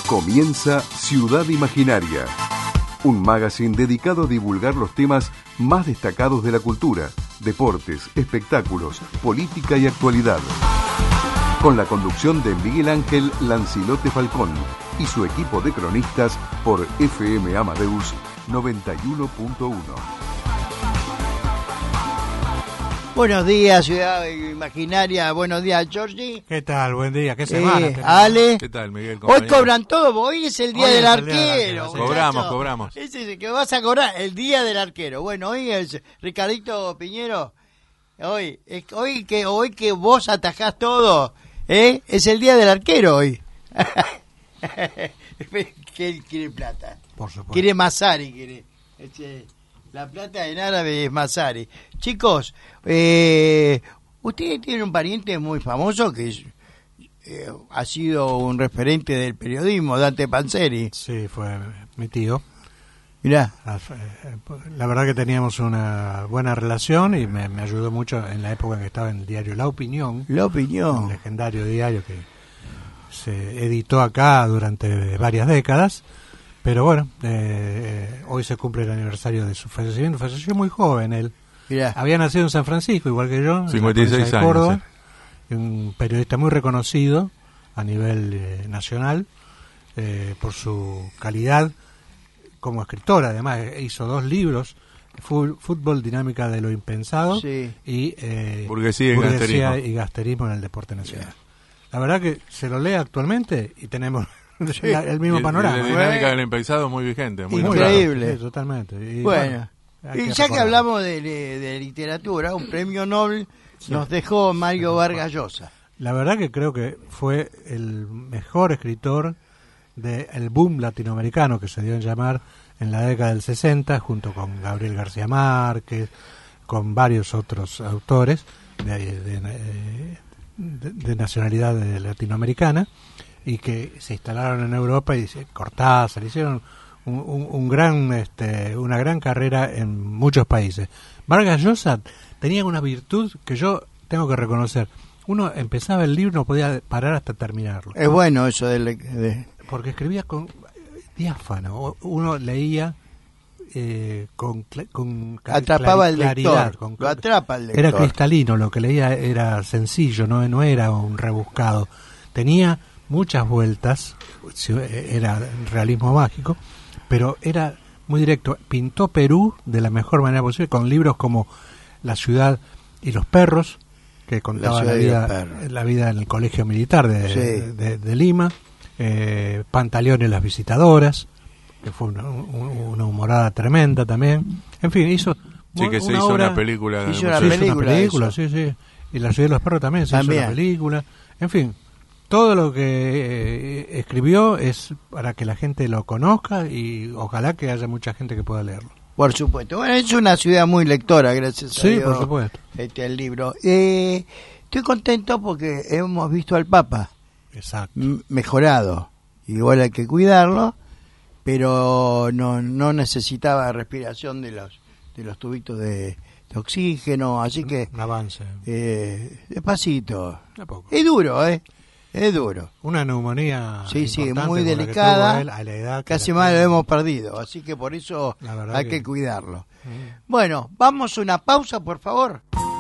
Comienza Ciudad Imaginaria, un magazine dedicado a divulgar los temas más destacados de la cultura, deportes, espectáculos, política y actualidad. Con la conducción de Miguel Ángel Lancilote Falcón y su equipo de cronistas por FM Amadeus 91.1. Buenos días, Ciudad Imaginaria. Buenos días, Georgie. ¿Qué tal? Buen día. ¿Qué semana? Ale. ¿Qué tal, Miguel? Hoy cobran todo. Hoy es el día del arquero. Cobramos. Ese es el que vas a cobrar, el día del arquero. Bueno, hoy es Ricardito Piñero. Hoy que vos atajás todo, es el día del arquero hoy. Que él quiere plata. Por supuesto. Quiere Masari, quiere. La plata en árabe es Masari. Chicos, ustedes tienen un pariente muy famoso que ha sido un referente del periodismo, Dante Panzeri. Sí, fue mi tío. Mirá. La verdad que teníamos una buena relación y me ayudó mucho en la época en que estaba en el diario La Opinión. La Opinión. Un legendario diario que se editó acá durante varias décadas. Pero bueno, hoy se cumple el aniversario de su fallecimiento. Falleció muy joven él. Mirá. Había nacido en San Francisco, igual que yo. 56 de años. Córdoba, un periodista muy reconocido a nivel nacional por su calidad como escritor. Además, hizo 2 libros, Fútbol, Dinámica de lo Impensado, sí, y Burguesía y Gasterismo en el Deporte Nacional. La verdad que se lo lee actualmente y tenemos... el mismo panorama. La dinámica del impensado muy vigente. Muy increíble. Sí, totalmente. Y bueno, y ya que hablamos de literatura, un premio Nobel nos dejó Mario Vargas Llosa. La verdad que creo que fue el mejor escritor del boom latinoamericano que se dio en llamar en la década del 60, junto con Gabriel García Márquez, con varios otros autores de nacionalidad latinoamericana, y que se instalaron en Europa y Cortázar, hicieron una gran carrera en muchos países. Vargas Llosa tenía una virtud que yo tengo que reconocer. Uno empezaba el libro y no podía parar hasta terminarlo. Es bueno eso porque escribía con diáfano. Uno leía con atrapaba el claridad. lector. Lo atrapa el lector. Era cristalino, lo que leía era sencillo, no era un rebuscado. Tenía muchas vueltas, era realismo mágico, pero era muy directo. Pintó Perú de la mejor manera posible con libros como La ciudad y los perros, que contaba la vida en el colegio militar de Lima, Pantaleón y las visitadoras, que fue una humorada tremenda también. En fin, hizo una película. Hizo una película, sí. Y La ciudad y los perros también hizo una película. En fin, todo lo que escribió es para que la gente lo conozca y ojalá que haya mucha gente que pueda leerlo. Por supuesto. Bueno, es una ciudad muy lectora, gracias a Dios. Sí, por supuesto. El libro. Estoy contento porque hemos visto al Papa. Exacto. Mejorado. Igual hay que cuidarlo, pero no necesitaba respiración de los tubitos de oxígeno, así que... Un avance. Despacito. Es duro, Es duro. Una neumonía muy delicada. A la edad casi más lo hemos perdido, así que por eso hay que cuidarlo. Bueno, vamos a una pausa, por favor.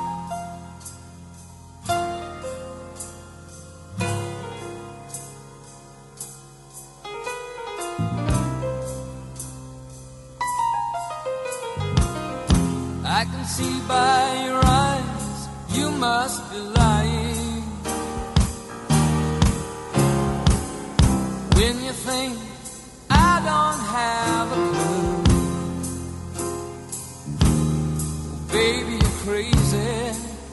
I can see by your eyes you must be lying when you think I don't have a clue. Baby, you're crazy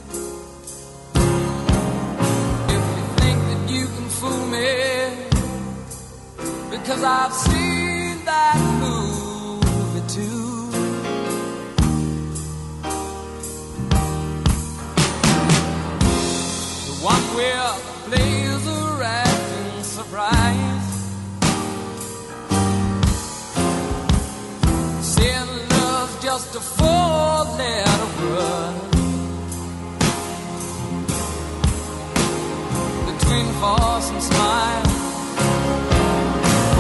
if you think that you can fool me, because I've seen that movie too. The one where the blazer acting surprise, saying love's just a 4-letter word between force and smile.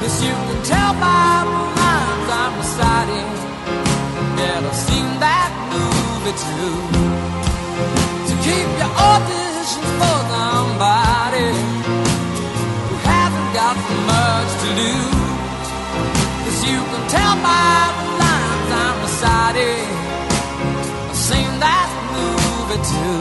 'cause you can tell by the lines I'm reciting that I've seen that movie too. To keep your auditions for somebody who hasn't got much to lose, 'cause you can tell by the lines I'm reciting I've seen that movie too.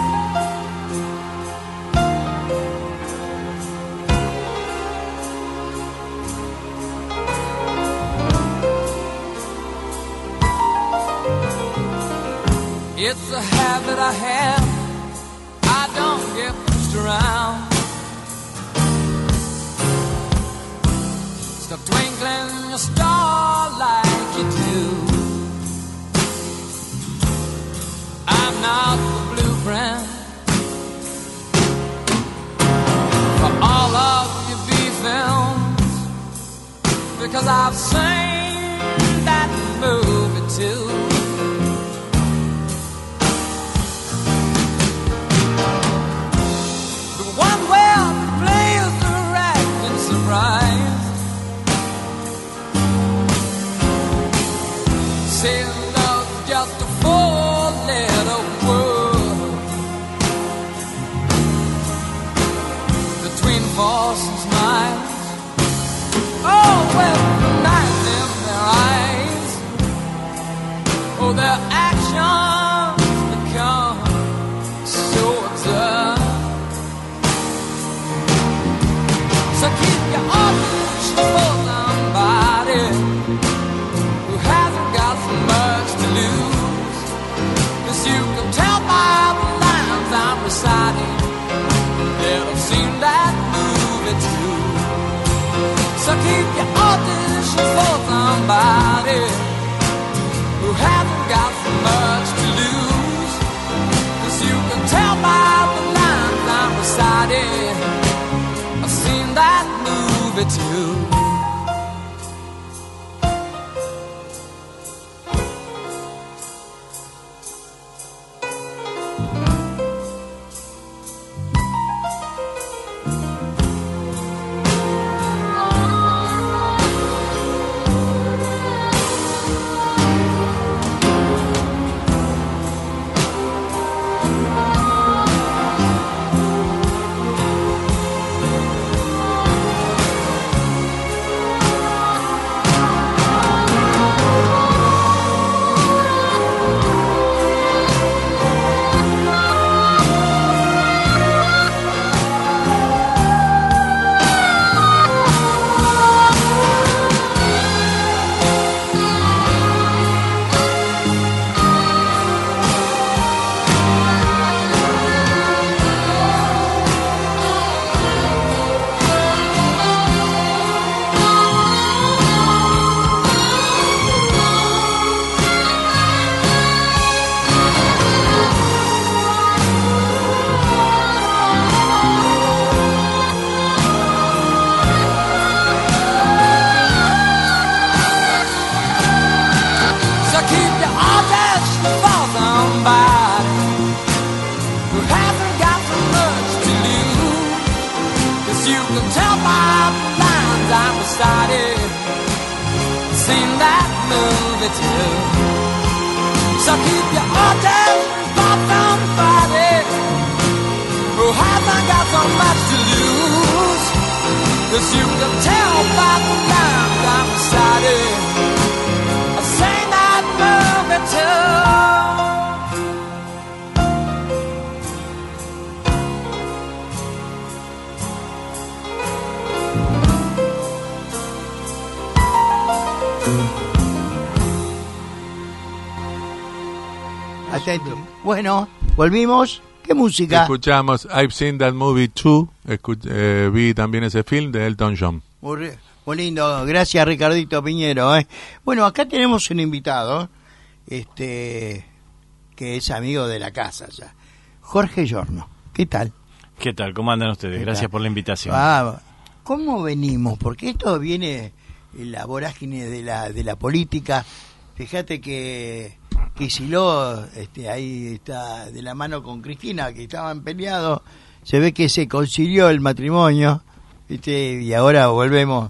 It's a habit I have, I don't get pushed around. Stop twinkling your star like you do. I'm not the blueprint for all of your B films, because I've seen that movie too. Say love's just a four-letter word between false and smiles. Oh, well, the night in their eyes, oh, their actions become so absurd. So keep your options for somebody who hasn't got so much to lose, 'cause you can tell by the lines I'm reciting that I've seen that movie too. So keep your auditions for somebody who hasn't got so much to lose, 'cause you can tell by the lines I'm reciting I've seen that movie too. So keep your orders for somebody who hasn't got so much to lose, 'cause you can tell by the lines I'm reciting I've seen that movie too. Bueno, volvimos. ¿Qué música? Escuchamos I've Seen That Movie Too. Vi también ese film de Elton John. Muy lindo. Gracias, Ricardito Piñero. Bueno, acá tenemos un invitado que es amigo de la casa ya. Jorge Giorno. ¿Qué tal? ¿Qué tal? ¿Cómo andan ustedes? Gracias por la invitación. ¿Cómo venimos? Porque esto viene en la vorágine de la política. Fíjate que Kicillof ahí está de la mano con Cristina, que estaban peleados. Se ve que se concilió el matrimonio, y ahora volvemos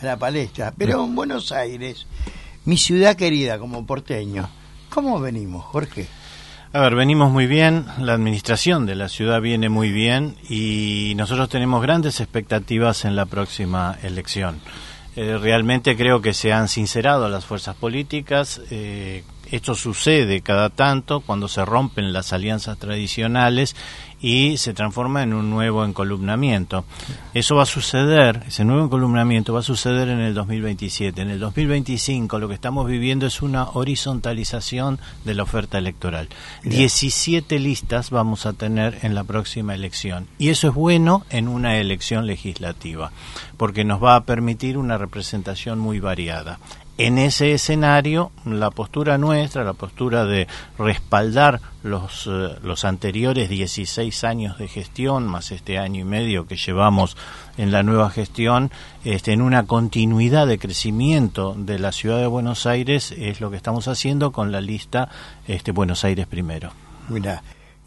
a la palestra. Pero en Buenos Aires, mi ciudad querida como porteño, ¿cómo venimos, Jorge? A ver, venimos muy bien, la administración de la ciudad viene muy bien y nosotros tenemos grandes expectativas en la próxima elección. Realmente creo que se han sincerado las fuerzas políticas. Esto sucede cada tanto cuando se rompen las alianzas tradicionales y se transforma en un nuevo encolumnamiento. Eso va a suceder, ese nuevo encolumnamiento va a suceder en el 2027. En el 2025 lo que estamos viviendo es una horizontalización de la oferta electoral. 17 listas vamos a tener en la próxima elección. Y eso es bueno en una elección legislativa, porque nos va a permitir una representación muy variada. En ese escenario, la postura nuestra, la postura de respaldar los anteriores 16 años de gestión, más este año y medio que llevamos en la nueva gestión, en una continuidad de crecimiento de la ciudad de Buenos Aires, es lo que estamos haciendo con la lista Buenos Aires Primero. Mira,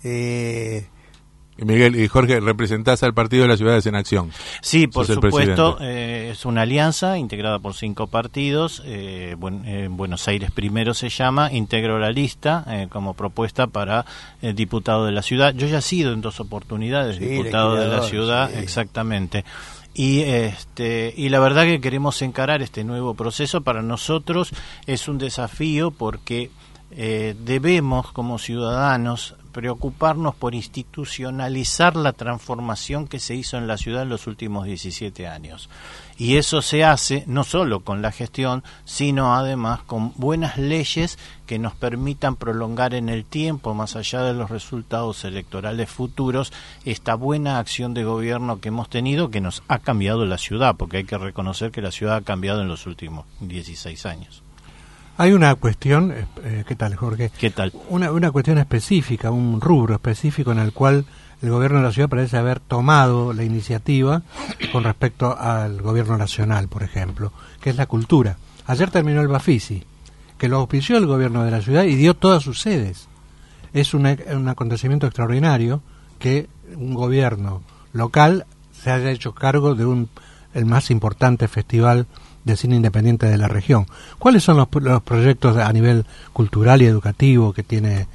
Miguel y Jorge, representás al Partido de las Ciudades en Acción. Sí, por supuesto, es una alianza integrada por 5 partidos. Buenos Aires Primero se llama, integro la lista como propuesta para diputado de la ciudad. Yo ya he sido en 2 oportunidades diputado de la ciudad, sí. Exactamente. Y la verdad que queremos encarar este nuevo proceso. Para nosotros es un desafío porque debemos como ciudadanos preocuparnos por institucionalizar la transformación que se hizo en la ciudad en los últimos 17 años. Y eso se hace no solo con la gestión, sino además con buenas leyes que nos permitan prolongar en el tiempo, más allá de los resultados electorales futuros, esta buena acción de gobierno que hemos tenido, que nos ha cambiado la ciudad, porque hay que reconocer que la ciudad ha cambiado en los últimos 16 años. Hay una cuestión, ¿qué tal, Jorge? ¿Qué tal? Una cuestión específica, un rubro específico en el cual el gobierno de la ciudad parece haber tomado la iniciativa con respecto al gobierno nacional, por ejemplo, que es la cultura. Ayer terminó el Bafisi, que lo auspició el gobierno de la ciudad y dio todas sus sedes. Es un acontecimiento extraordinario que un gobierno local se haya hecho cargo de el más importante festival de cine independiente de la región. ¿Cuáles son los proyectos a nivel cultural y educativo que tiene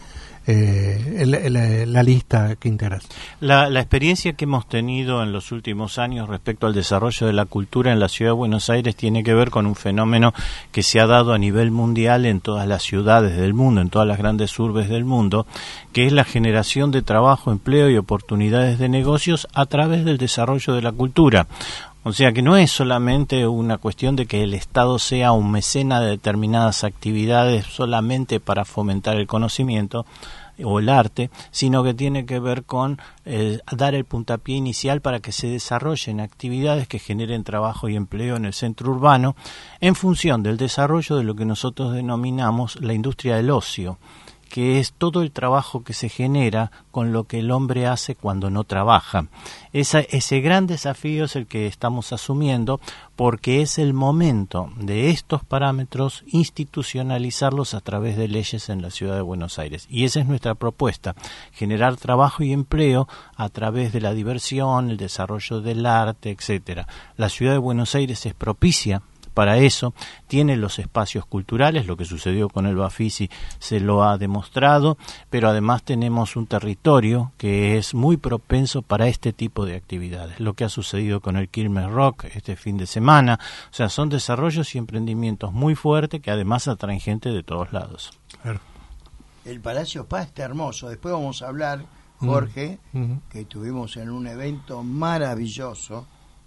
la lista que integras? La experiencia que hemos tenido en los últimos años respecto al desarrollo de la cultura en la ciudad de Buenos Aires tiene que ver con un fenómeno que se ha dado a nivel mundial en todas las ciudades del mundo, en todas las grandes urbes del mundo, que es la generación de trabajo, empleo y oportunidades de negocios a través del desarrollo de la cultura. O sea que no es solamente una cuestión de que el Estado sea un mecena de determinadas actividades solamente para fomentar el conocimiento o el arte, sino que tiene que ver con dar el puntapié inicial para que se desarrollen actividades que generen trabajo y empleo en el centro urbano en función del desarrollo de lo que nosotros denominamos la industria del ocio, que es todo el trabajo que se genera con lo que el hombre hace cuando no trabaja. Ese gran desafío es el que estamos asumiendo, porque es el momento de estos parámetros institucionalizarlos a través de leyes en la ciudad de Buenos Aires. Y esa es nuestra propuesta, generar trabajo y empleo a través de la diversión, el desarrollo del arte, etcétera. La ciudad de Buenos Aires es propicia para eso, tiene los espacios culturales, lo que sucedió con el Bafisi se lo ha demostrado, pero además tenemos un territorio que es muy propenso para este tipo de actividades, lo que ha sucedido con el Quilmes Rock este fin de semana. O sea, son desarrollos y emprendimientos muy fuertes que además atraen gente de todos lados. Claro. El Palacio Paz está hermoso. Después vamos a hablar, Jorge, que estuvimos en un evento maravilloso,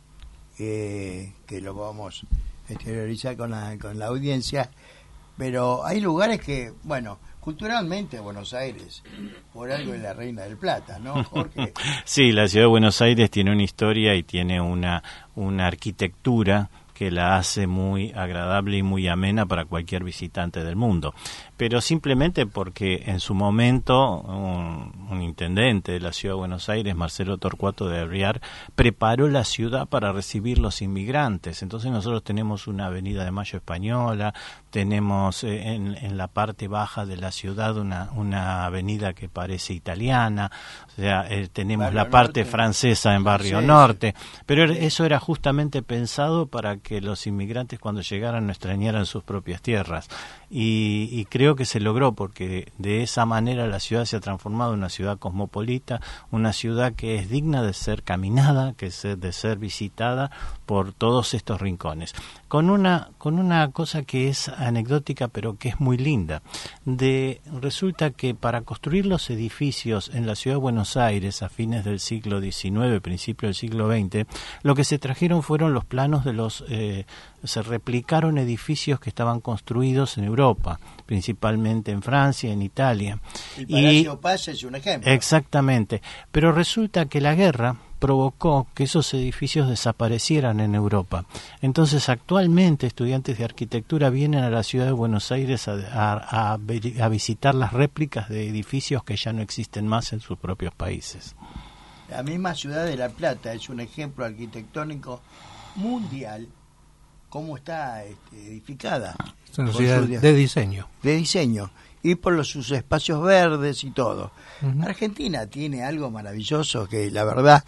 que lo vamos exteriorizar con la audiencia, pero hay lugares que, bueno, culturalmente Buenos Aires, por algo es la Reina del Plata, ¿no, Jorge? Sí, la ciudad de Buenos Aires tiene una historia y tiene una arquitectura que la hace muy agradable y muy amena para cualquier visitante del mundo. Pero simplemente porque en su momento un intendente de la ciudad de Buenos Aires, Marcelo Torcuato de Arriar, preparó la ciudad para recibir los inmigrantes. Entonces nosotros tenemos una avenida de Mayo española, tenemos en la parte baja de la ciudad una avenida que parece italiana, o sea, tenemos Barrio la parte Norte. francesa en Barrio Sí, Norte, pero eso era justamente pensado para que los inmigrantes cuando llegaran no extrañaran sus propias tierras, y creo que se logró, porque de esa manera la ciudad se ha transformado en una ciudad cosmopolita, una ciudad que es digna de ser caminada, de ser visitada por todos estos rincones, con una cosa que es anecdótica pero que es muy linda. Resulta que para construir los edificios en la ciudad de Buenos Aires a fines del siglo XIX, principio del siglo XX, lo que se trajeron fueron los planos de se replicaron edificios que estaban construidos en Europa, principalmente en Francia, en Italia. El Palacio Paz es un ejemplo. Exactamente, pero resulta que la guerra provocó que esos edificios desaparecieran en Europa. Entonces, actualmente estudiantes de arquitectura vienen a la ciudad de Buenos Aires a visitar las réplicas de edificios que ya no existen más en sus propios países. La misma ciudad de La Plata es un ejemplo arquitectónico mundial, cómo está edificada. Es una Por ciudad su de diseño. de diseño y por sus espacios verdes y todo. Ujú. Argentina tiene algo maravilloso que la verdad,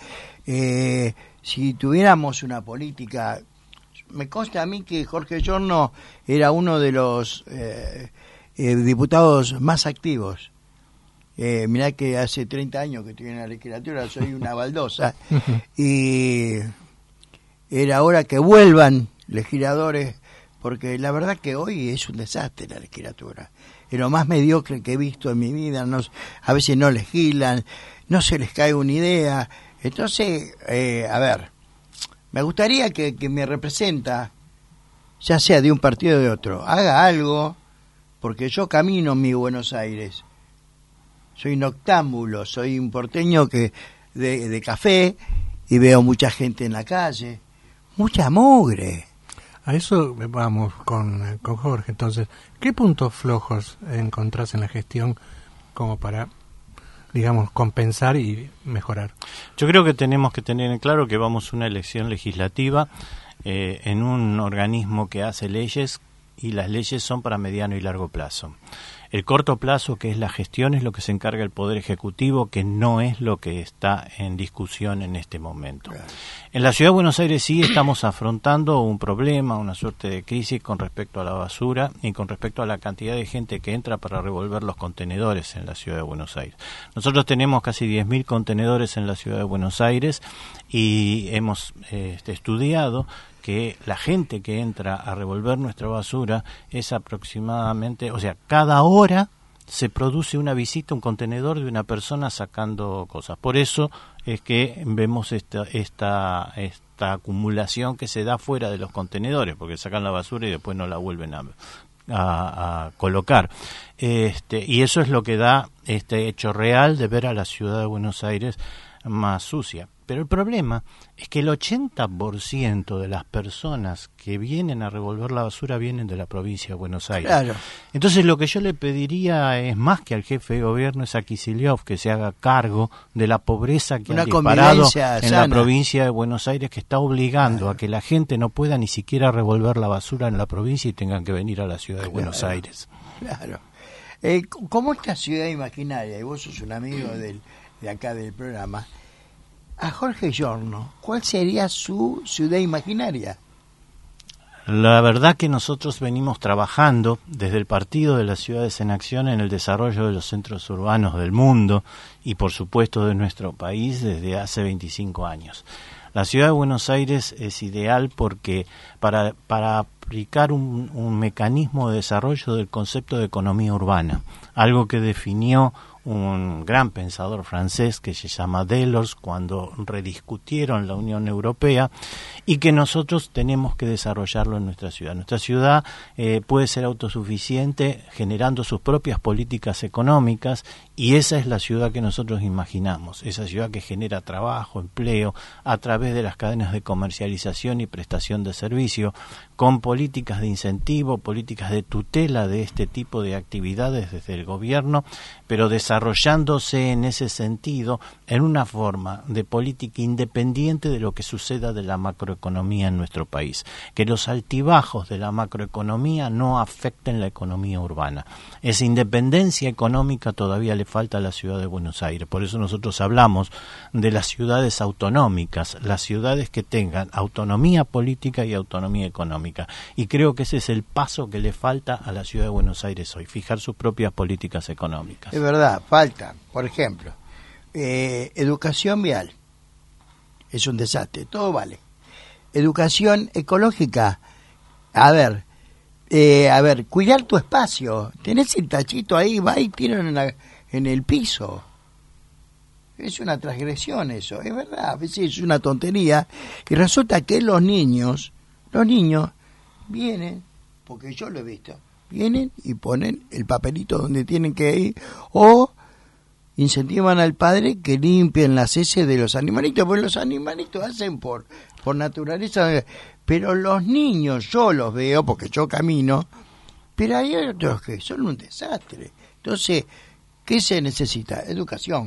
si tuviéramos una política, me consta a mí que Jorge Giorno era uno de los diputados más activos. Mirá que hace 30 años que estoy en la legislatura, soy una baldosa, y era hora que vuelvan legisladores, porque la verdad que hoy es un desastre la legislatura. Es lo más mediocre que he visto en mi vida. A veces no legislan, no se les cae una idea. Entonces, a ver, me gustaría que me representa, ya sea de un partido o de otro, haga algo, porque yo camino en mi Buenos Aires. Soy noctámbulo, soy un porteño de café y veo mucha gente en la calle, mucha mugre. A eso vamos con Jorge. Entonces, ¿qué puntos flojos encontrás en la gestión como para, digamos, compensar y mejorar? Yo creo que tenemos que tener en claro que vamos a una elección legislativa en un organismo que hace leyes, y las leyes son para mediano y largo plazo. El corto plazo, que es la gestión, es lo que se encarga el Poder Ejecutivo, que no es lo que está en discusión en este momento. Claro. En la Ciudad de Buenos Aires sí estamos afrontando un problema, una suerte de crisis con respecto a la basura y con respecto a la cantidad de gente que entra para revolver los contenedores en la Ciudad de Buenos Aires. Nosotros tenemos casi 10.000 contenedores en la Ciudad de Buenos Aires y hemos estudiado que la gente que entra a revolver nuestra basura es aproximadamente, o sea, cada hora se produce una visita a un contenedor de una persona sacando cosas. Por eso es que vemos esta acumulación que se da fuera de los contenedores, porque sacan la basura y después no la vuelven a colocar. Y eso es lo que da este hecho real de ver a la ciudad de Buenos Aires más sucia. Pero el problema es que el 80% de las personas que vienen a revolver la basura vienen de la provincia de Buenos Aires. Claro. Entonces lo que yo le pediría es más que al jefe de gobierno, es a Kicillof, que se haga cargo de la pobreza que Una ha disparado convivencia en sana. la provincia de Buenos Aires, que está obligando a que la gente no pueda ni siquiera revolver la basura en la provincia y tengan que venir a la ciudad de Buenos Aires. Claro. ¿Cómo esta ciudad imaginaria, y vos sos un amigo de acá del programa, a Jorge Giorno, ¿cuál sería su ciudad imaginaria? La verdad que nosotros venimos trabajando desde el Partido de las Ciudades en Acción en el desarrollo de los centros urbanos del mundo y por supuesto de nuestro país desde hace 25 años. La ciudad de Buenos Aires es ideal porque para aplicar un mecanismo de desarrollo del concepto de economía urbana, algo que definió un gran pensador francés que se llama Delors cuando rediscutieron la Unión Europea, y que nosotros tenemos que desarrollarlo en nuestra ciudad. Nuestra ciudad puede ser autosuficiente generando sus propias políticas económicas, y esa es la ciudad que nosotros imaginamos, esa ciudad que genera trabajo, empleo, a través de las cadenas de comercialización y prestación de servicio, con políticas políticas de incentivo, políticas de tutela de este tipo de actividades desde el gobierno, pero desarrollándose en ese sentido en una forma de política independiente de lo que suceda de la macroeconomía en nuestro país. Que los altibajos de la macroeconomía no afecten la economía urbana. Esa independencia económica todavía le falta a la ciudad de Buenos Aires. Por eso nosotros hablamos de las ciudades autonómicas, las ciudades que tengan autonomía política y autonomía económica. Y creo que ese es el paso que le falta a la ciudad de Buenos Aires hoy, fijar sus propias políticas económicas. Es verdad, falta, por ejemplo, educación vial. Es un desastre, todo vale. Educación ecológica. A ver, cuidar tu espacio. Tenés el tachito ahí, va y tiran en el piso. Es una transgresión eso, es verdad, a veces es una tontería. Y resulta que los niños vienen, porque yo lo he visto, vienen y ponen el papelito donde tienen que ir, o incentivan al padre que limpien las heces de los animalitos, porque los animalitos hacen por naturaleza, pero los niños yo los veo porque yo camino, pero hay otros que son un desastre. Entonces, ¿qué se necesita? Educación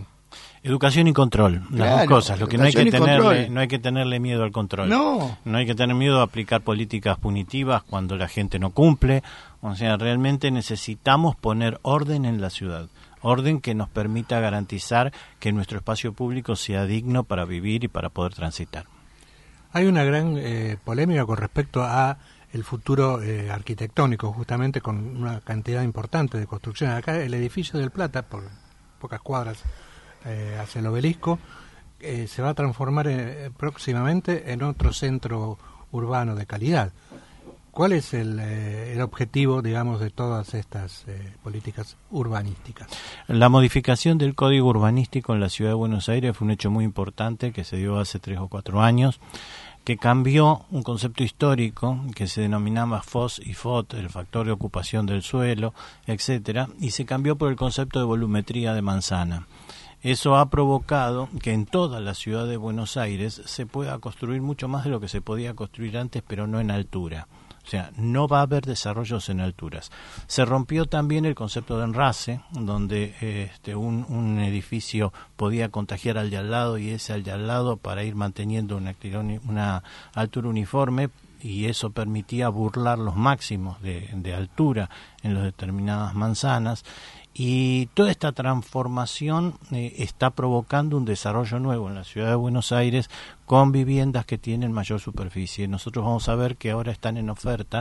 y control, las dos cosas. Lo que no hay que tenerle miedo al control. No hay que tener miedo a aplicar políticas punitivas cuando la gente no cumple. O sea, realmente necesitamos poner orden en la ciudad. Orden que nos permita garantizar que nuestro espacio público sea digno para vivir y para poder transitar. Hay una gran polémica con respecto a el futuro arquitectónico, justamente con una cantidad importante de construcciones. Acá el edificio del Plata, por pocas cuadras hacia el Obelisco, se va a transformar próximamente en otro centro urbano de calidad. ¿Cuál es el objetivo, digamos, de todas estas políticas urbanísticas? La modificación del Código Urbanístico en la Ciudad de Buenos Aires fue un hecho muy importante que se dio hace 3 o 4 años, que cambió un concepto histórico que se denominaba FOS y FOT, el factor de ocupación del suelo, etcétera, y se cambió por el concepto de volumetría de manzana. Eso ha provocado que en toda la ciudad de Buenos Aires se pueda construir mucho más de lo que se podía construir antes, pero no en altura. O sea, no va a haber desarrollos en alturas. Se rompió también el concepto de enrase, donde un edificio podía contagiar al de al lado y ese al de al lado para ir manteniendo una altura uniforme, y eso permitía burlar los máximos de altura en las determinadas manzanas. Y toda esta transformación está provocando un desarrollo nuevo en la ciudad de Buenos Aires con viviendas que tienen mayor superficie. Nosotros vamos a ver que ahora están en oferta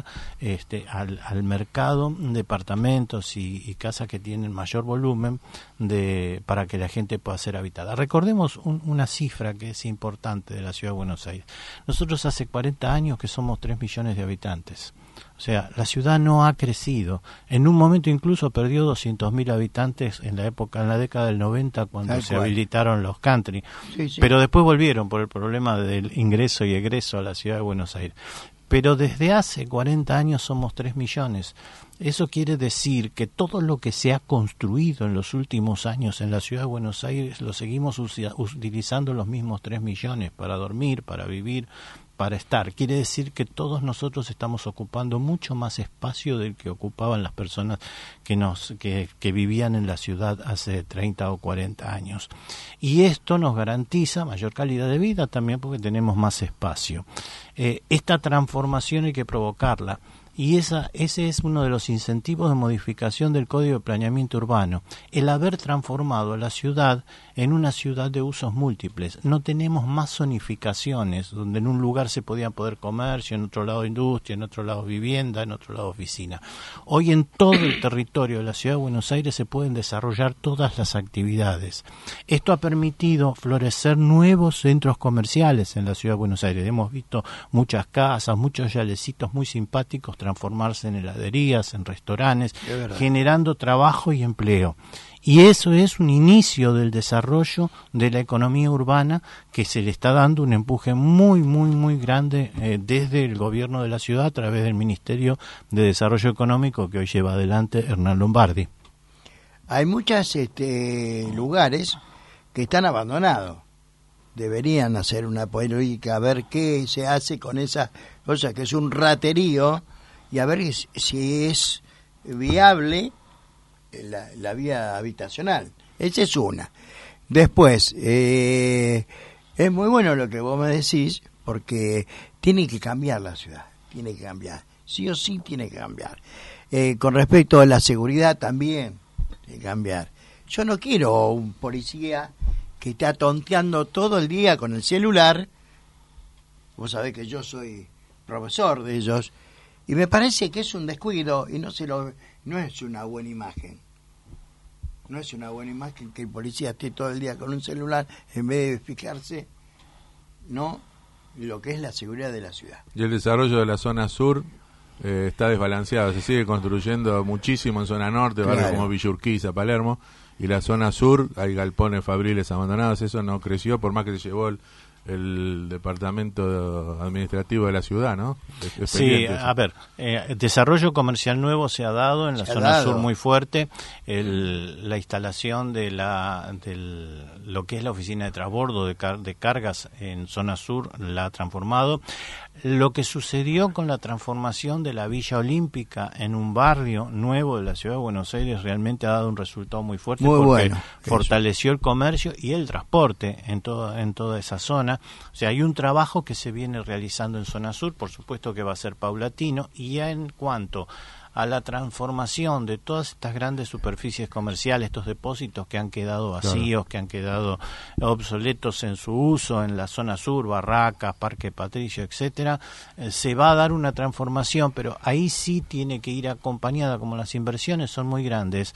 al mercado departamentos y casas que tienen mayor volumen para que la gente pueda ser habitada. Recordemos una cifra que es importante de la ciudad de Buenos Aires. Nosotros hace 40 años que somos 3 millones de habitantes. O sea, la ciudad no ha crecido. En un momento incluso perdió 200.000 habitantes en la década del 90 cuando se habilitaron los country. Sí. Pero después volvieron por el problema del ingreso y egreso a la ciudad de Buenos Aires. Pero desde hace 40 años somos 3 millones. Eso quiere decir que todo lo que se ha construido en los últimos años en la ciudad de Buenos Aires lo seguimos utilizando los mismos 3 millones para dormir, para vivir, para estar. Quiere decir que todos nosotros estamos ocupando mucho más espacio del que ocupaban las personas que vivían en la ciudad hace 30 o 40 años. Y esto nos garantiza mayor calidad de vida también porque tenemos más espacio. Esta transformación hay que provocarla. Y ese es uno de los incentivos de modificación del Código de Planeamiento Urbano, el haber transformado la ciudad en una ciudad de usos múltiples. No tenemos más zonificaciones, donde en un lugar se podía poder comercio, en otro lado industria, en otro lado vivienda, en otro lado oficina. Hoy en todo el territorio de la ciudad de Buenos Aires se pueden desarrollar todas las actividades. Esto ha permitido florecer nuevos centros comerciales en la ciudad de Buenos Aires. Hemos visto muchas casas, muchos yalecitos muy simpáticos transformarse en heladerías, en restaurantes, generando trabajo y empleo. Y eso es un inicio del desarrollo de la economía urbana que se le está dando un empuje muy, muy, muy grande desde el gobierno de la ciudad a través del Ministerio de Desarrollo Económico que hoy lleva adelante Hernán Lombardi. Hay muchos lugares que están abandonados. Deberían hacer una política, a ver qué se hace con esa cosa que es un raterío, y a ver si es viable la vía habitacional. Esa es una. Después, es muy bueno lo que vos me decís, porque tiene que cambiar la ciudad, tiene que cambiar, sí o sí tiene que cambiar. Con respecto a la seguridad también tiene que cambiar. Yo no quiero un policía que está tonteando todo el día con el celular. Vos sabés que yo soy profesor de ellos, y me parece que es un descuido y no es una buena imagen. No es una buena imagen que el policía esté todo el día con un celular en vez de fijarse, ¿no?, lo que es la seguridad de la ciudad. Y el desarrollo de la zona sur está desbalanceado, se sigue construyendo muchísimo en zona norte, Claro. barrios como Villa Urquiza, Palermo, y la zona sur hay galpones fabriles abandonados, eso no creció por más que se llevó el departamento administrativo de la ciudad, ¿no? Es Sí, pendiente. a ver, desarrollo comercial nuevo se ha dado en la zona sur muy fuerte. La instalación de lo que es la oficina de transbordo de cargas en zona sur la ha transformado. Lo que sucedió con la transformación de la Villa Olímpica en un barrio nuevo de la ciudad de Buenos Aires realmente ha dado un resultado muy fuerte, Muy porque bueno, fortaleció el comercio y el transporte en toda esa zona. O sea, hay un trabajo que se viene realizando en zona sur, por supuesto que va a ser paulatino, y ya en cuanto a la transformación de todas estas grandes superficies comerciales, estos depósitos que han quedado vacíos, que han quedado obsoletos en su uso en la zona sur, Barracas, Parque Patricio, etcétera, se va a dar una transformación, pero ahí sí tiene que ir acompañada, como las inversiones son muy grandes,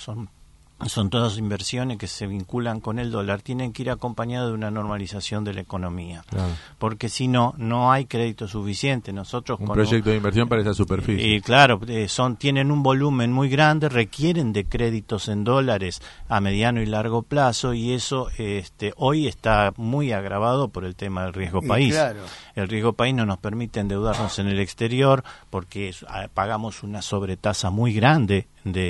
son todas inversiones que se vinculan con el dólar, tienen que ir acompañadas de una normalización de la economía. Claro. Porque si no, no hay crédito suficiente. Nosotros Un con proyecto de inversión para esa superficie. y claro, tienen un volumen muy grande, requieren de créditos en dólares a mediano y largo plazo, y eso hoy está muy agravado por el tema del riesgo país. Claro. El riesgo país no nos permite endeudarnos en el exterior porque pagamos una sobretasa muy grande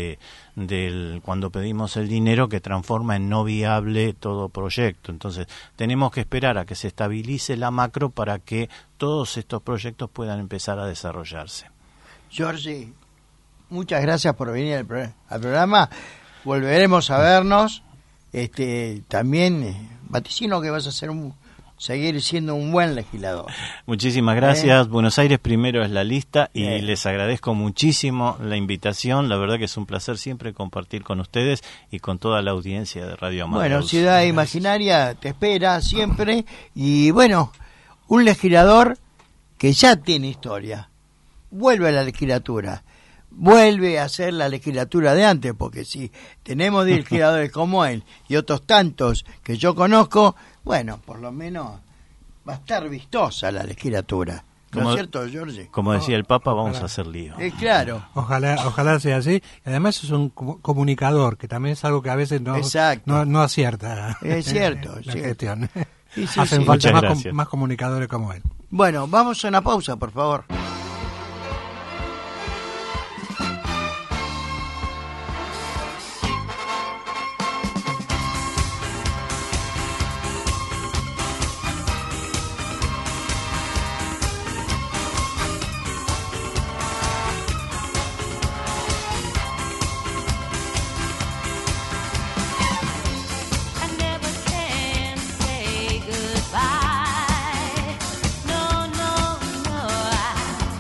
cuando pedimos el dinero, que transforma en no viable todo proyecto. Entonces tenemos que esperar a que se estabilice la macro para que todos estos proyectos puedan empezar a desarrollarse. Jorge, muchas gracias por venir al programa. Volveremos a vernos. También vaticino que vas a seguir siendo un buen legislador. Muchísimas gracias. Buenos Aires primero es la lista, y les agradezco muchísimo la invitación. La verdad que es un placer siempre compartir con ustedes y con toda la audiencia de Radio Amadeus. Bueno, Ciudad Imaginaria te espera siempre, y bueno, un legislador que ya tiene historia, vuelve a la legislatura, vuelve a ser la legislatura de antes, porque si tenemos legisladores como él y otros tantos que yo conozco, bueno, por lo menos va a estar vistosa la legislatura. ¿No es cierto, Jorge? Como decía el Papa, vamos a hacer lío. Claro. Ojalá sea así. Además es un comunicador, que también es algo que a veces no acierta. Es cierto. La gestión. Sí, sí, Hacen sí. falta Muchas más comunicadores como él. Bueno, vamos a una pausa, por favor. I never can say goodbye. No, no, no.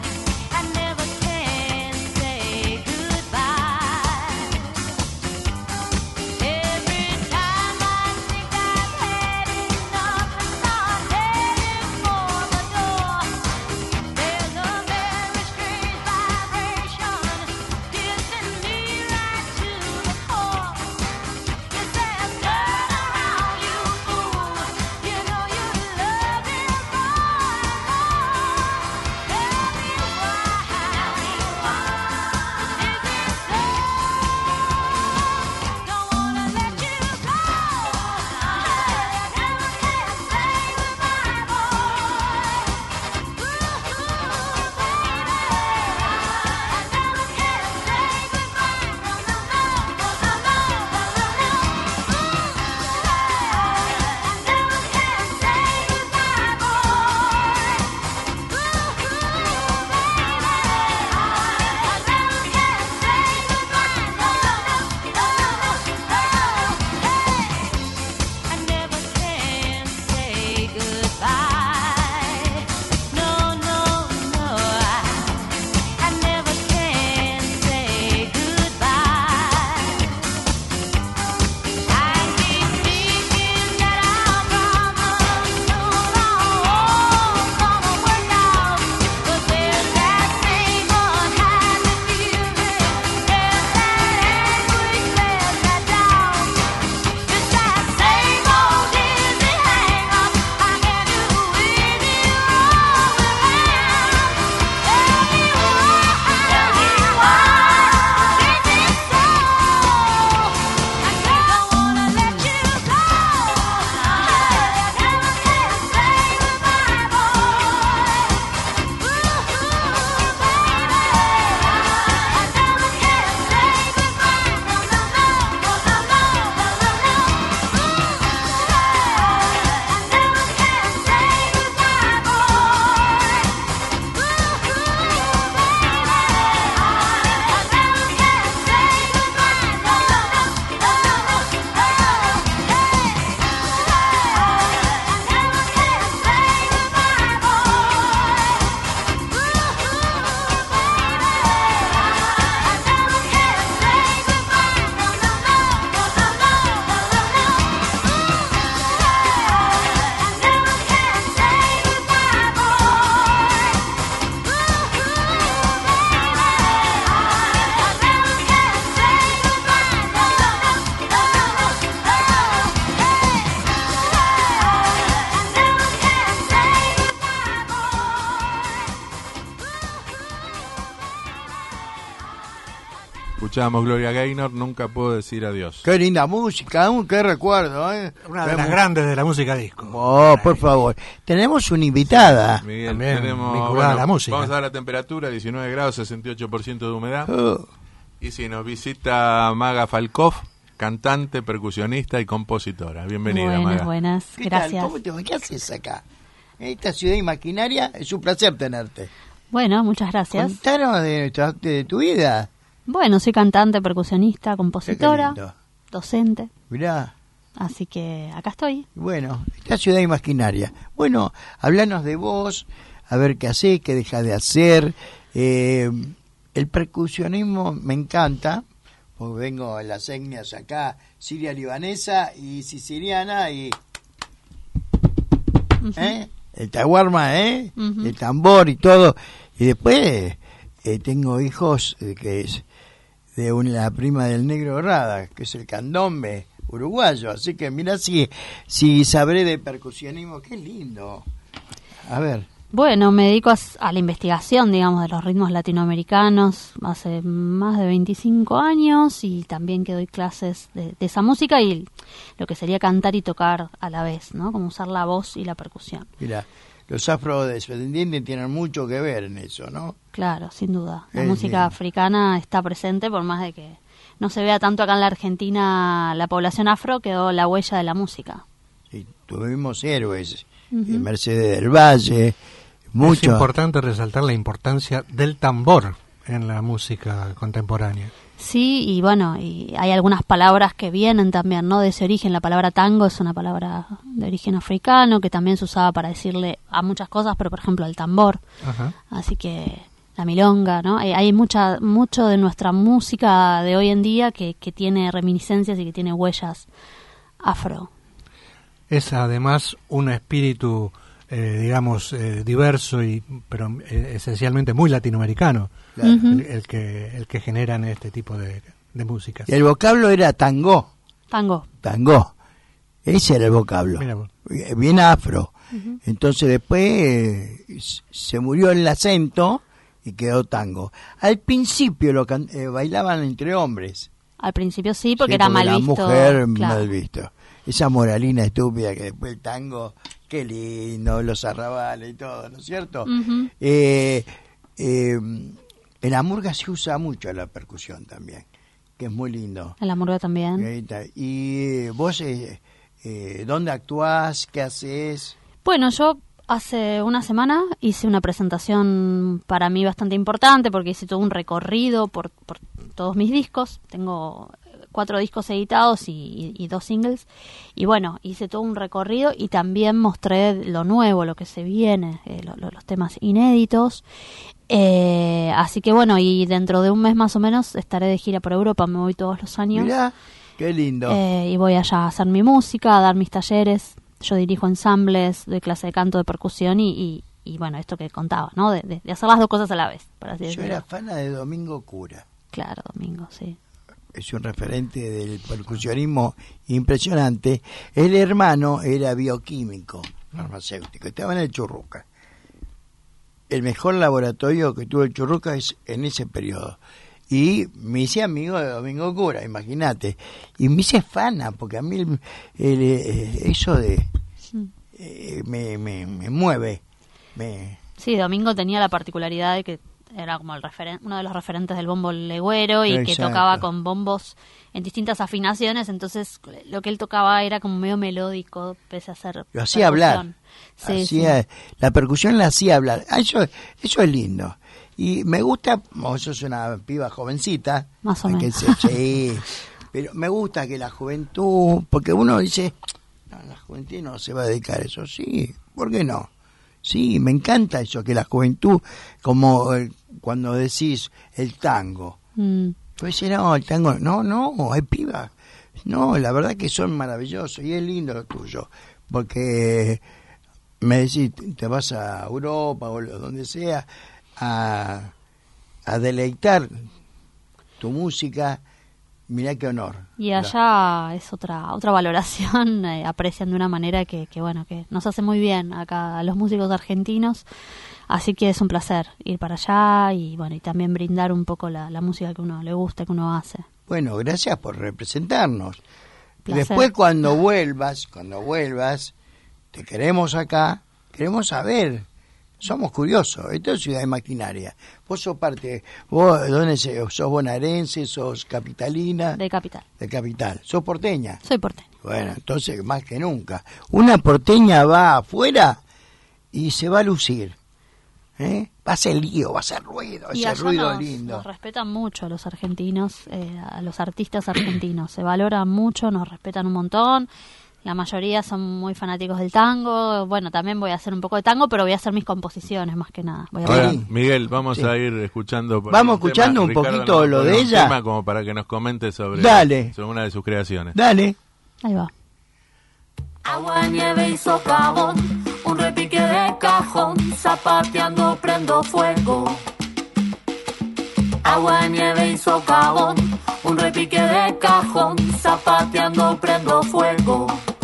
escuchábamos Gloria Gaynor, Nunca Puedo Decir Adiós. Qué linda música, qué recuerdo, ¿eh? Una de las grandes de la música disco. Oh, por favor. Tenemos una invitada. Miguel, También tenemos, vinculada a la música. Vamos a dar la temperatura, 19 grados, 68% de humedad. Oh, Y si nos visita Maga Falkov, cantante, percusionista y compositora. Bienvenida, Maga. Buenas, ¿qué gracias. tal? ¿Cómo te va? ¿Qué haces acá? En esta ciudad imaginaria es un placer tenerte. Bueno, muchas gracias. Contanos de tu vida. Bueno, soy cantante, percusionista, Qué compositora, lindo. docente, Mirá, así que acá estoy. bueno, esta ciudad imaginaria. Bueno, hablanos de vos, a ver qué hacés, qué dejás de hacer. El percusionismo me encanta, porque vengo en las etnias acá, siria libanesa y siciliana y... El taguarma, Ujú. el tambor y todo. Y después tengo hijos que es de la prima del Negro Rada, que es el candombe uruguayo. Así que mira si sabré de percusionismo, qué lindo. A ver. Bueno, me dedico a la investigación, digamos, de los ritmos latinoamericanos hace más de 25 años y también que doy clases de esa música y lo que sería cantar y tocar a la vez, ¿no? Como usar la voz y la percusión. Mira, los afrodescendientes tienen mucho que ver en eso, ¿no? Claro, sin duda. La Es música lindo. africana está presente, por más de que no se vea tanto acá en la Argentina la población afro, quedó la huella de la música. Sí, tuvimos héroes, Ujú. Mercedes del Valle, Es muchos. importante resaltar la importancia del tambor en la música contemporánea. Sí, y bueno, y hay algunas palabras que vienen también, ¿no? De ese origen. La palabra tango es una palabra de origen africano que también se usaba para decirle a muchas cosas, pero por ejemplo al tambor. Ajá. Así que la milonga, ¿no? Hay mucho de nuestra música de hoy en día que tiene reminiscencias y que tiene huellas afro. Es además un espíritu, digamos, diverso, pero esencialmente muy latinoamericano, Claro. Ujú. el que generan este tipo de músicas. Y el vocablo era tango. Tango. Ese era el vocablo. Mira vos. Bien afro. Entonces después se murió el acento y quedó tango. Al principio bailaban entre hombres. Al principio sí, porque Sí, era mal la visto. mujer claro. mal visto. Esa moralina estúpida que después el tango, qué lindo, los arrabales y todo, ¿no es cierto? Ujú. En la murga se usa mucho la percusión también, que es muy lindo. En la murga también. Ahí está. Y vos, ¿dónde actuás? ¿Qué haces? Bueno, yo hace una semana hice una presentación para mí bastante importante porque hice todo un recorrido por todos mis discos. Tengo 4 discos editados y 2 singles. Y bueno, hice todo un recorrido y también mostré lo nuevo, lo que se viene, los temas inéditos. Así que bueno, y dentro de un mes más o menos estaré de gira por Europa, me voy todos los años. Mirá, qué lindo. Y voy allá a hacer mi música, a dar mis talleres. Yo dirijo ensambles, doy clase de canto, de percusión y bueno, esto que contaba, ¿no? De hacer las dos cosas a la vez, por así Yo decirlo. era fana de Domingo Cura. Claro, Domingo, sí. Es un referente del percusionismo impresionante. El hermano era bioquímico, farmacéutico, estaba en el Churruca. El mejor laboratorio que tuvo el Churruca es en ese periodo. Y me hice amigo de Domingo Cura, imagínate. Y me hice fana, porque a mí eso de me mueve. Sí, Domingo tenía la particularidad de que era como uno de los referentes del bombo legüero y que Exacto. tocaba con bombos en distintas afinaciones, entonces lo que él tocaba era como medio melódico, pese a ser Lo hacía hablar. percusión. Sí, Hacía, la percusión la hacía hablar. Eso es lindo. Y me gusta, vos sos una piba jovencita. Más o hay que menos. sí, pero me gusta que la juventud, porque uno dice, no, la juventud no se va a dedicar a eso. Sí, ¿por qué no? Sí, me encanta eso, que la juventud, como cuando decís el tango. Pues no, el tango, no, hay pibas. No, la verdad que son maravillosos y es lindo lo tuyo. Porque me decís, te vas a Europa o donde sea a deleitar tu música Mirá qué honor. Y allá es otra valoración, aprecian de una manera que bueno, que nos hace muy bien acá a los músicos argentinos, así que es un placer ir para allá y bueno, y también brindar un poco la música que uno le gusta, que uno hace. Bueno, gracias por representarnos. Placer. Después cuando vuelvas, te queremos acá, queremos saber. Somos curiosos, esto es Ciudad Imaginaria. Vos sos ¿dónde sos bonaerense, sos capitalina? De Capital. De Capital. ¿Sos porteña? Soy porteña. Bueno, entonces más que nunca. Una porteña va afuera y se va a lucir. Va a hacer lío, va a hacer ruido, Y ese allá ruido nos lindo. respetan mucho a los argentinos, a los artistas argentinos. Se valoran mucho, nos respetan un montón. La mayoría son muy fanáticos del tango. Bueno, también voy a hacer un poco de tango, pero voy a hacer mis composiciones más que nada. Voy a Ahora, hacer- Miguel, vamos Sí. a ir escuchando. Vamos un tema. escuchando un Ricardo poquito nos lo pone de un ella. tema como para que nos comente sobre una de sus creaciones. Dale. Ahí va. Agua, nieve y socavón, un repique de cajón, zapateando prendo fuego. Agua, nieve y socavón, un repique de cajón, zapateando prendo fuego.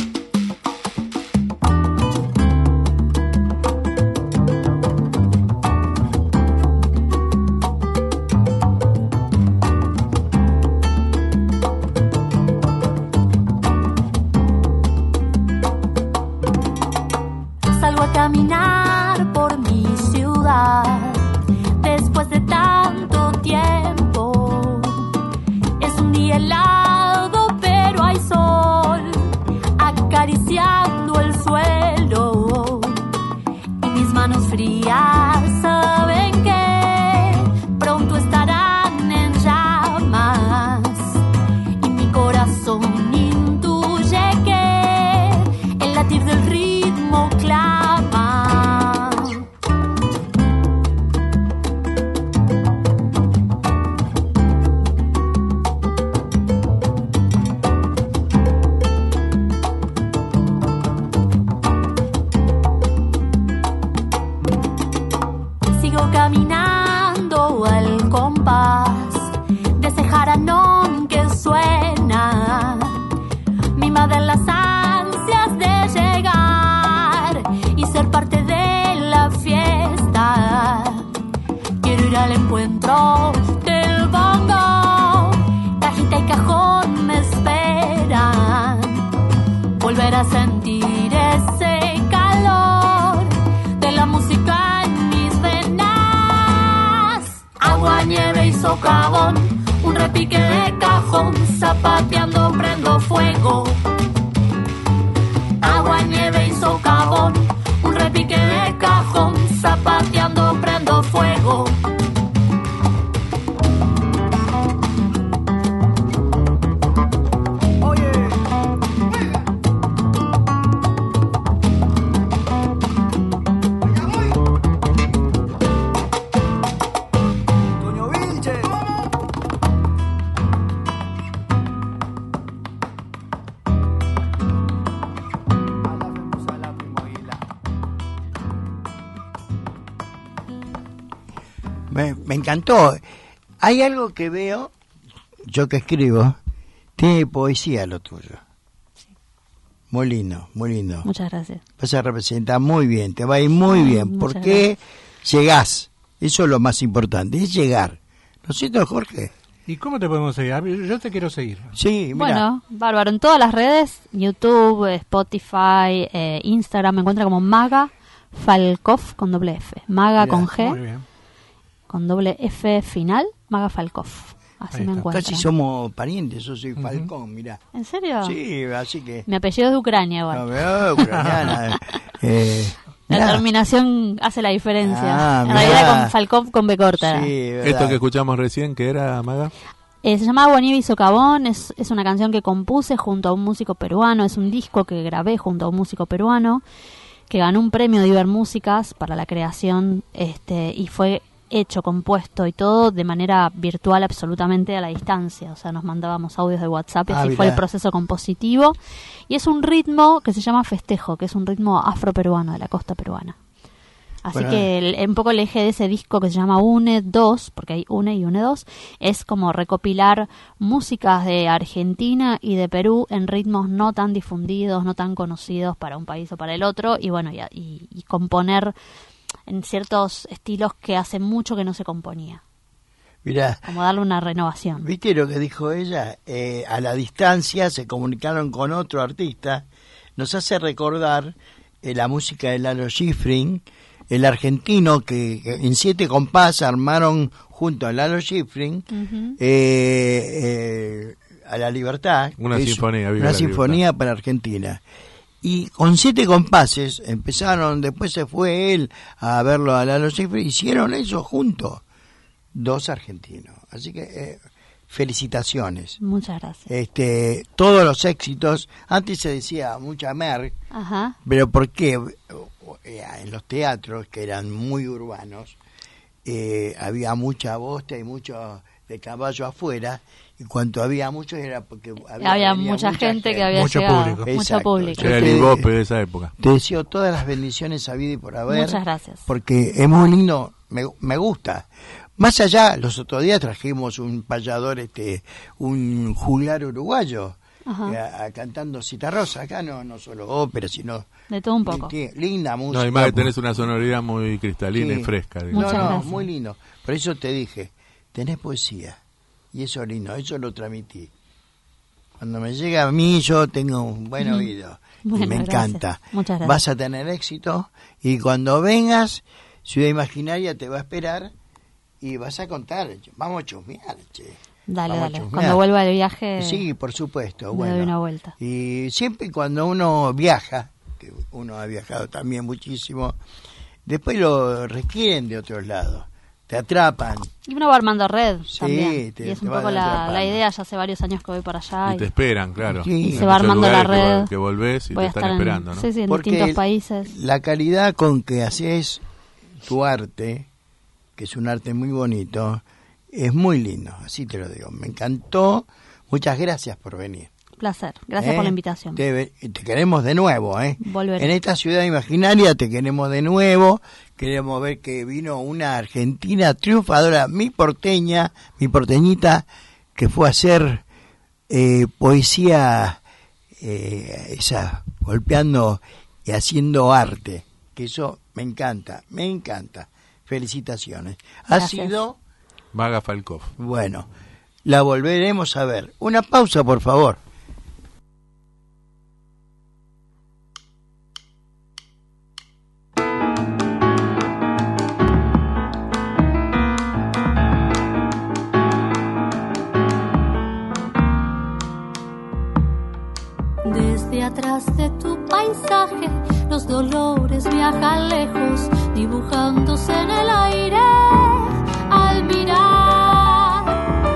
Salgo a caminar por mi ciudad después de tanto tiempo. Es un día helado, pero hay sol acariciando el suelo. Y mis manos frías saben que pronto estarán en llamas. Y mi corazón intuye que el latir del ritmo clama. Sigo caminando al compás de ese jaranón que suena, mimada en las ansias de llegar y ser parte de la fiesta. Quiero ir al encuentro del bongo, cajita y cajón me esperan. Volver a sentir ese calor de la música en mis venas. Agua, nieve y socavón, un repique de cajón, zapateando prendo fuego. Agua, nieve y socavón, un repique de cajón, zapateando prendo fuego. Me encantó. Hay algo que veo, yo que escribo, tiene poesía lo tuyo. Muy lindo, muy lindo. Muchas gracias. Vas a representar muy bien, te va a ir muy bien, muchas porque llegás. Eso es lo más importante, es llegar. ¿No es cierto, Jorge? ¿Y cómo te podemos seguir? Yo te quiero seguir. Sí, mira. Bueno, bárbaro. En todas las redes, YouTube, Spotify, Instagram, me encuentra como Maga Falkov con doble F. Maga Mirá, con Muy G, bien. con doble F final, Maga Falkov. Así Ahí me está. encuentran. Casi somos parientes, yo soy Falcón, mirá. ¿En serio? Sí, así que... Mi apellido es de Ucrania, igual. No veo, ucraniana. La mirá. terminación hace la diferencia. Ah, en mirá. realidad con Falkov con B corta. Sí, verdad. Esto que escuchamos recién, ¿qué era, Maga? Se llama Agua, Nieve y Socavón, es una canción que compuse junto a un músico peruano, es un disco que grabé junto a un músico peruano, que ganó un premio de Ibermúsicas para la creación, y fue hecho, compuesto y todo de manera virtual absolutamente a la distancia, o sea, nos mandábamos audios de WhatsApp y así mirá. fue el proceso compositivo, y es un ritmo que se llama festejo, que es un ritmo afroperuano de la costa peruana. Así Bueno, que un poco el eje de ese disco que se llama UNE 2, porque hay UNE y UNE 2, es como recopilar músicas de Argentina y de Perú en ritmos no tan difundidos, no tan conocidos para un país o para el otro, y bueno, y componer en ciertos estilos que hace mucho que no se componía. Mirá, Como darle una renovación. ¿viste lo que dijo ella? A la distancia se comunicaron con otro artista. Nos hace recordar la música de Lalo Schifrin, el argentino que en 7 compás armaron junto a Lalo Schifrin a la libertad. Una Es sinfonía, Viva una la sinfonía para Argentina. Y con 7 compases empezaron, después se fue él a verlo a Lalo Schifrin, hicieron eso juntos, 2 argentinos. Así que felicitaciones. Muchas gracias. Todos los éxitos, antes se decía mucha merc, Ajá. pero ¿por qué? En los teatros, que eran muy urbanos, había mucha bosta y mucho de caballo afuera, y cuanto había muchos era porque Había venía mucha gente que había Mucho llegado. público. Mucho Exacto. público. Era el Ibope de esa época. Te deseo todas las bendiciones habidas y por haber. Muchas gracias. Porque es muy lindo, me gusta. Más allá, los otros días trajimos un payador, un juglar uruguayo, Ajá. cantando Citarrosa. Acá no solo ópera, sino... De todo un poco. Linda música. No, además que tenés una sonoridad muy cristalina Sí. y fresca. digamos. Muchas gracias. Muy lindo. Por eso te dije, tenés poesía. Y eso es lindo, eso lo transmití. Cuando me llega a mí, yo tengo un buen oído. Bueno, y me gracias. encanta. Muchas gracias. Vas a tener éxito. Y cuando vengas, Ciudad Imaginaria te va a esperar y vas a contar. Vamos a chusmear, che. Dale, Vamos a dale. chusmear. Cuando vuelva de viaje, Sí, por supuesto. me Bueno. doy una vuelta. Y siempre cuando uno viaja, que uno ha viajado también muchísimo, después lo requieren de otros lados. Te atrapan. Y uno va armando red Sí, también. te- Y es te un van poco la atrapando. idea, ya hace varios años que voy para allá. Y te esperan, claro. Sí. Hay Se va muchos armando la lugares red. que volvés y Voy te a están estar esperando, ¿no? Sí, sí, en Porque distintos países. la calidad con que haces tu arte, que es un arte muy bonito, es muy lindo, así te lo digo. Me encantó. Muchas gracias por venir. Placer. Gracias por la invitación. Te queremos de nuevo, Volveré. En esta ciudad imaginaria te queremos de nuevo. Queremos ver que vino una argentina triunfadora, mi porteñita, que fue a hacer poesía, esa, golpeando y haciendo arte. Que eso me encanta. Felicitaciones. Ha Gracias. sido, Vaga Falkov. bueno, la volveremos a ver. Una pausa, por favor. Desde atrás de tu paisaje, los dolores viajan lejos, dibujándose en el aire al mirar.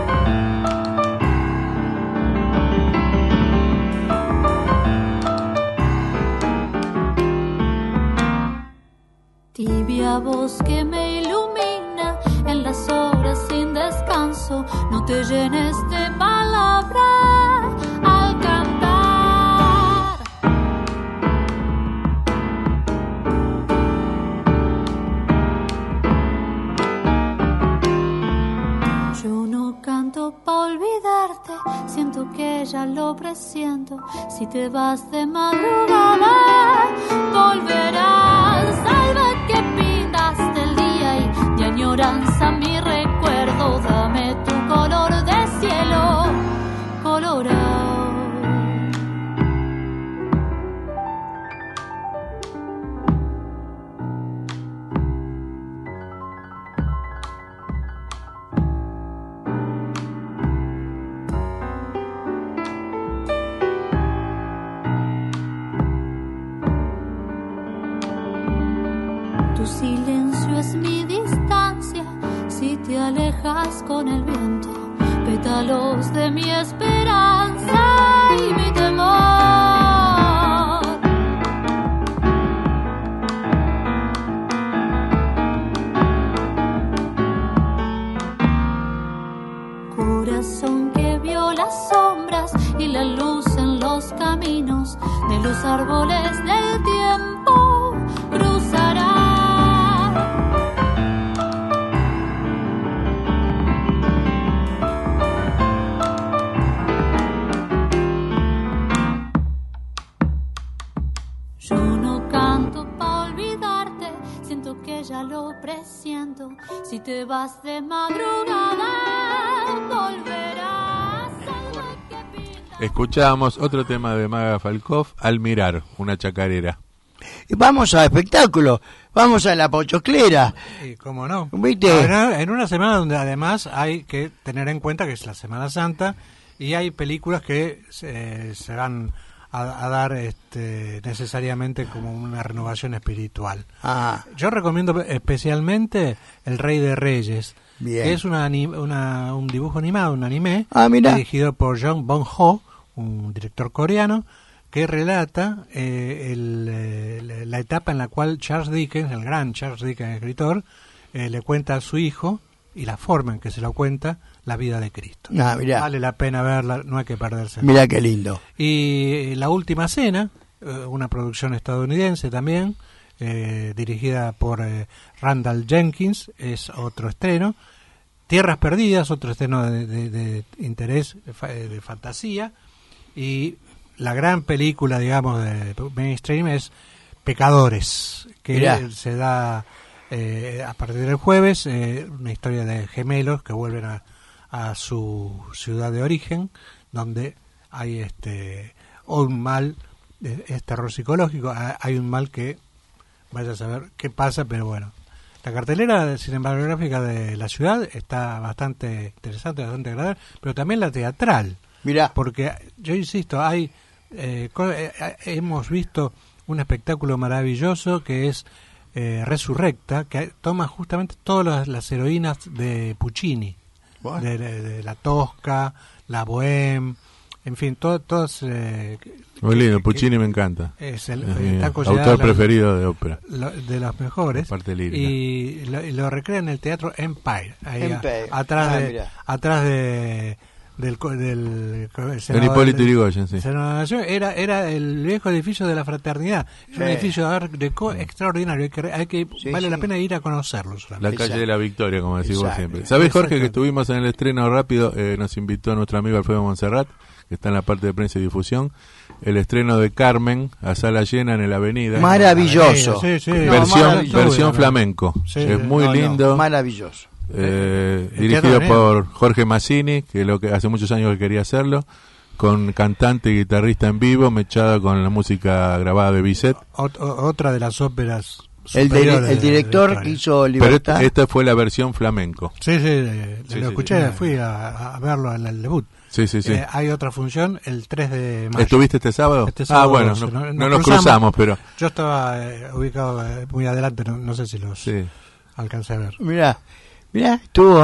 Tibia voz que me ilumina en las horas sin descanso, no te llenes de palabras al cantar. Yo no canto pa' olvidarte, siento que ya lo presiento. Si te vas de madrugada, volverás. Salva que pintaste el día y de añoranza mi recuerdo. Dame tu color de cielo colorado. Tu silencio es mi distancia, si te alejas con el viento, pétalos de mi esperanza y mi temor. Corazón que vio las sombras y la luz en los caminos de los árboles del tiempo cruzarás. que ya lo presiento. Si te vas de madrugada, volverás. Algo que pinta. Escuchábamos otro tema de Maga Falkov, Al mirar, una chacarera. Y vamos a espectáculo, vamos a la pochoclera. Y cómo no. ¿Viste? En una semana donde además hay que tener en cuenta que es la Semana Santa y hay películas que se van a dar necesariamente como una renovación espiritual. Ah, Yo recomiendo especialmente El Rey de Reyes, bien. que es un dibujo animado, un anime, Mirá. dirigido por Jong Bong-ho, un director coreano, que relata la etapa en la cual Charles Dickens, el gran Charles Dickens, escritor, le cuenta a su hijo, y la forma en que se lo cuenta, la vida de Cristo. Mirá. Vale la pena verla, no hay que perderse. Mirá qué lindo. Y La Última Cena, una producción estadounidense también, dirigida por Randall Jenkins, es otro estreno. Tierras Perdidas, otro estreno de interés, de fantasía. Y la gran película, digamos, de mainstream es Pecadores, que Mirá. se da a partir del jueves, una historia de gemelos que vuelven a su ciudad de origen, donde hay un mal, es terror psicológico, hay un mal que vaya a saber qué pasa, pero bueno. La cartelera cinematográfica de la ciudad está bastante interesante, bastante agradable, pero también la teatral. Mirá. Porque yo insisto, hemos visto un espectáculo maravilloso que es Resurrecta, que toma justamente todas las heroínas de Puccini, Bueno. de la Tosca, la Bohème, en fin, todos. Muy lindo, Puccini me encanta. Es mi está considerado autor preferido de ópera. de los mejores. Parte lírica. Y lo recrea en el Teatro Empire, ahí Empire. atrás del El Hipólito Yrigoyen, sí. era el viejo edificio de la Fraternidad. Es un Sí. edificio de Art Deco extraordinario. Sí, vale sí. la pena ir a conocerlo La solamente. calle de la Victoria, como decís vos Exacto. siempre. ¿Sabés, Jorge, que Exacto. estuvimos en el estreno rápido? Nos invitó nuestro amigo Alfredo Montserrat, que está en la parte de prensa y difusión. El estreno de Carmen, a sala llena en el Avenida. Maravilloso. Sí, sí. No, Versión, maravilloso. versión flamenco. Sí, Es sí. muy No, no, lindo. maravilloso. Dirigido Teatro por Jorge Mazzini, que hace muchos años que quería hacerlo, con cantante y guitarrista en vivo, mechada con la música grabada de Bizet. Otra de las óperas El superiores de la director historia. que hizo Pero Libertad. esta fue la versión flamenco. Sí, Sí, lo sí, escuché, sí. fui a verlo en el debut. Sí, sí, sí. Hay otra función el 3 de mayo. ¿Estuviste este sábado? Este sábado, bueno, sí, no nos cruzamos, pero... Yo estaba ubicado muy adelante, no sé si los Sí. alcancé a ver. Mirá, estuvo,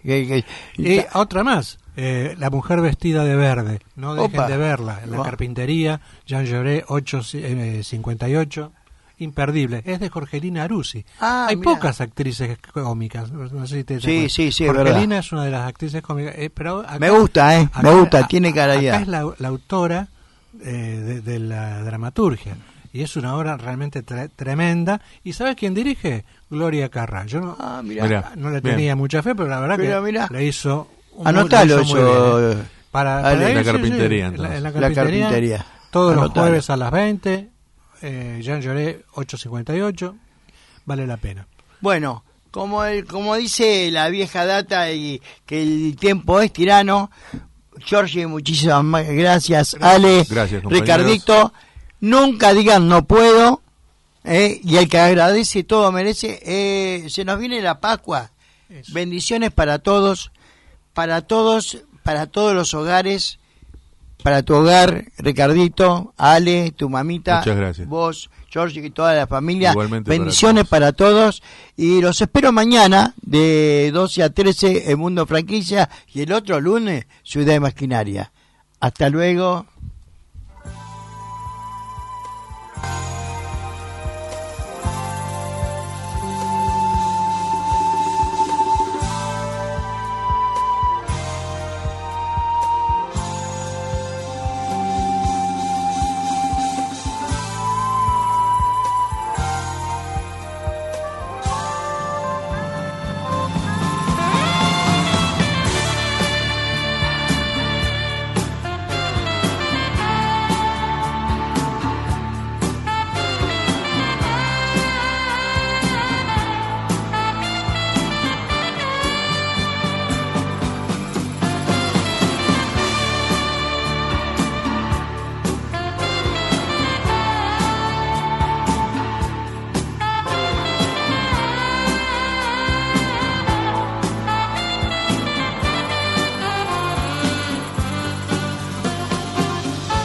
Y otra más, La mujer vestida de verde. No dejen Opa. de verla. En la Ah. carpintería, Jean Jaurès 858. Imperdible. Es de Jorgelina Aruzzi. Hay mirá. pocas actrices cómicas. No sé si te Sí, acuerdas. sí, es Jorgelina verdad. es una de las actrices cómicas. Pero acá- Me gusta, me gusta, tiene Acá calidad. es la autora de la dramaturgia. Y es una obra realmente tremenda. ¿Y sabes quién dirige? Gloria Carrá. Yo no, Mirá. no le Bien. tenía mucha fe, pero la verdad Pero que mirá. le hizo... Anotalo le hizo muy eso. bien, ¿eh? Para Dale. ir, La carpintería, en entonces. la La carpintería. Todos los Anotalo. jueves a las 20. Jean Jaurès 858. Vale la pena. Bueno, como dice la vieja data y que el tiempo es tirano, Jorge, muchísimas gracias. Ale, Gracias, compañeros. Ricardito, nunca digan no puedo, y el que agradece todo merece. Se nos viene la Pascua. Eso. Bendiciones para todos, para todos los hogares, para tu hogar, Ricardito, Ale, tu mamita, Muchas gracias. vos, George y toda la familia. Igualmente para Bendiciones todos. para todos y los espero mañana de 12 a 13 en Mundo Franquicia y el otro lunes Ciudad Imaginaria. Hasta luego.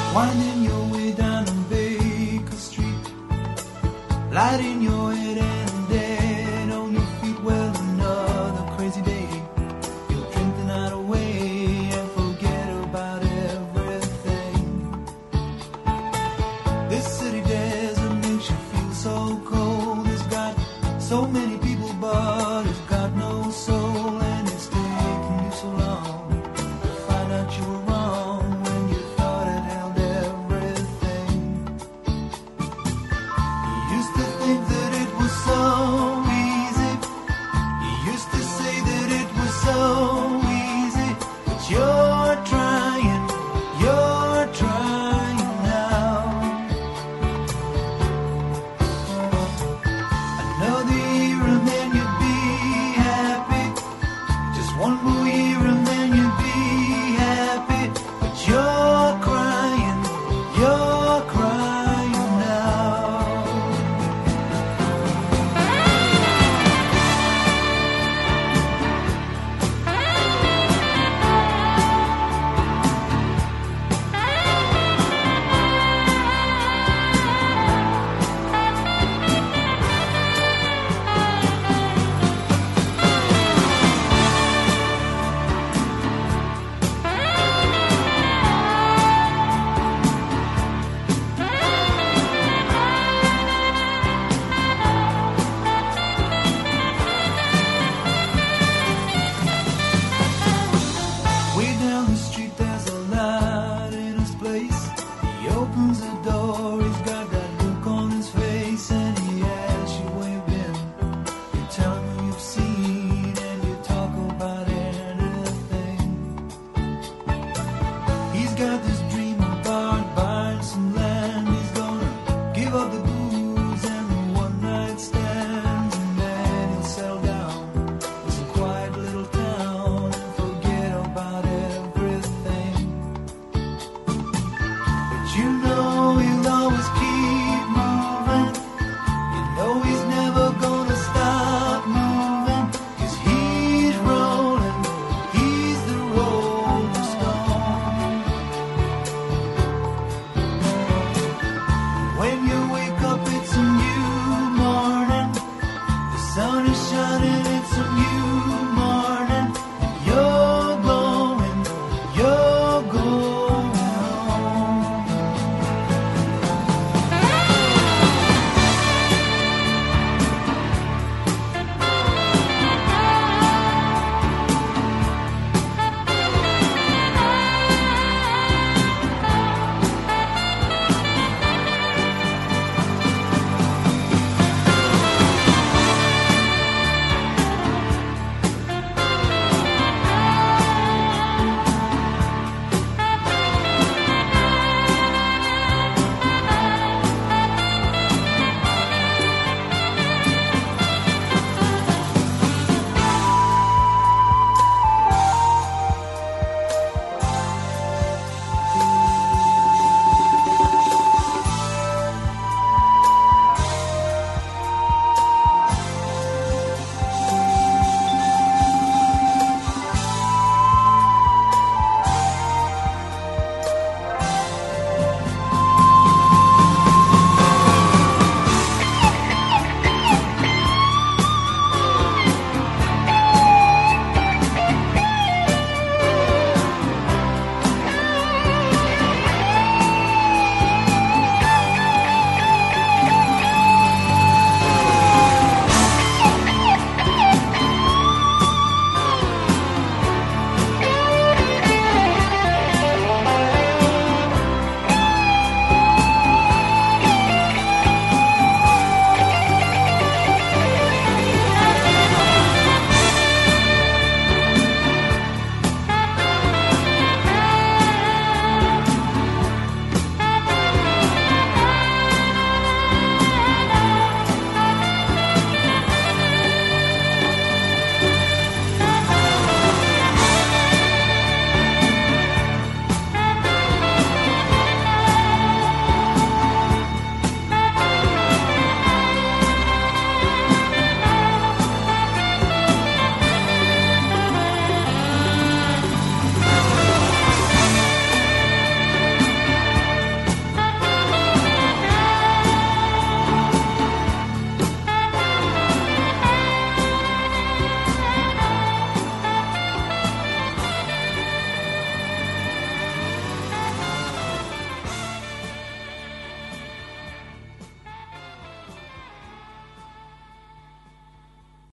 Winding your way down on Baker Street, lighting your head and dead on your feet. Well, another crazy day. You'll drink the night away and forget about everything. This city desert makes you feel so cold. It's got so many people, but it's got no soul, and it's taken you so long to find out you were wrong when you thought it held everything. You used to think that it was so easy. You used to say that it was so easy, but you're trying now. Another year and then you'd be happy. Just one more year and then you'd be happy. But you're crying now. Way down the street there's a light in his place. He opens the door, he's got that look on his face, and he asks you where you've been. You tell him who you've seen, and you talk about anything. He's got this